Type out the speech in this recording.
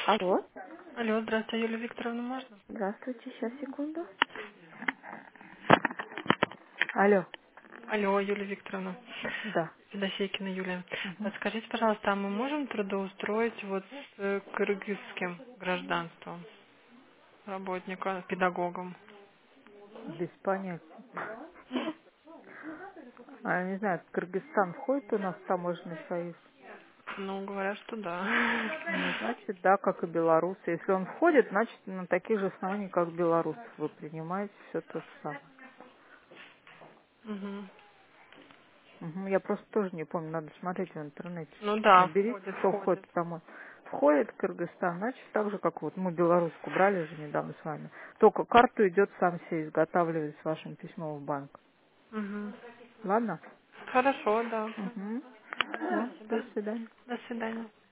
Алло. Алло, здравствуйте, Юлия Викторовна, можно? Здравствуйте, сейчас, секунду. Алло. Алло, Юлия Викторовна, Да. Федосейкина Юлия. Мгм. Скажите, пожалуйста, а мы можем трудоустроить вот с кыргызским гражданством работника, педагогом? Без понятия. А я не знаю, Кыргызстан входит у нас в таможенный союз? Ну, говорят, что да. Ну, значит, да, как и белорусы. Если он входит, значит, на таких же основаниях, как белорусов вы принимаете все то же самое. Мгм. Мгм. Я просто тоже не помню, надо смотреть в интернете. Ну да, Наберите, входит, кто входит входит. в таможню. Входит Кыргызстан, значит, так же, как вот мы белоруску брали же недавно с вами. Только карту идет сам себе изготавливать с вашим письмом в банк. Мгм. Ладно? Хорошо, да. Угу. Все, Спасибо. до свидания. До свидания.